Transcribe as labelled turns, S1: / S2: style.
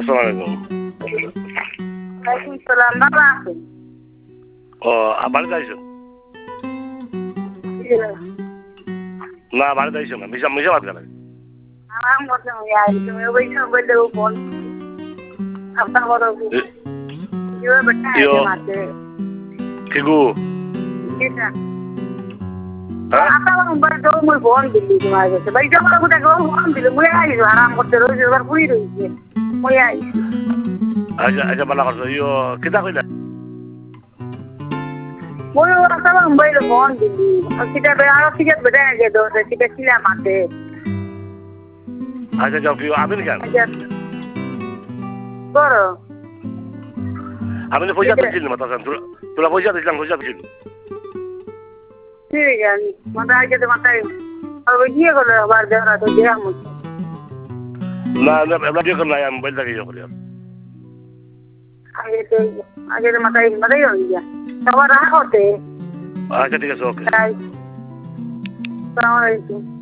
S1: আসসালামু
S2: ওয়ালাইকুম সালাম বাবা আছে
S1: ও বাড়িতে আইসো না বাড়িতে আইসো না মিশা মিশা বাদ গেলে
S2: আরাম করতে হবে আর তুমি ওই সব বললে ও ফোন আপনার বড় ইয়ে বেটা আছে মাতে
S1: কিগু
S2: কিটা আপনার মোবাইল তো মই ফোন দিলি তোমার কাছে ভাই যখন কোথা গো ফোন দিলি মই আইছো আরাম করতে রইছে এবার পুরি রইছে মই আইছি
S1: আচ্ছা আচ্ছা বালা করছো ইয়ো কিতা কইলা
S2: মই আপনার মোবাইল ফোন দিলি কিটা বে আর কিটা বেটা আগে তো কিটা ছিলা মাতে
S1: আচ্ছা যাও কি আমি কেন
S2: করো
S1: আমি পয়সা দিচ্ছি না মাথা তোরা পয়সা দিছিলাম পয়সা দিচ্ছি
S2: ঠিক আছে মাথা আগে তো মাথায় আর ওই গিয়ে গেলো আবার যারা তো দেয়া মুছে
S1: না না এবার দিয়ে করলাম আমি মোবাইল থেকে ইয়ে করি
S2: আগে তো মাথায় মাথায় হয়ে গিয়া সবার রাখতে
S1: আচ্ছা ঠিক আছে ওকে
S2: আসসালামু আলাইকুম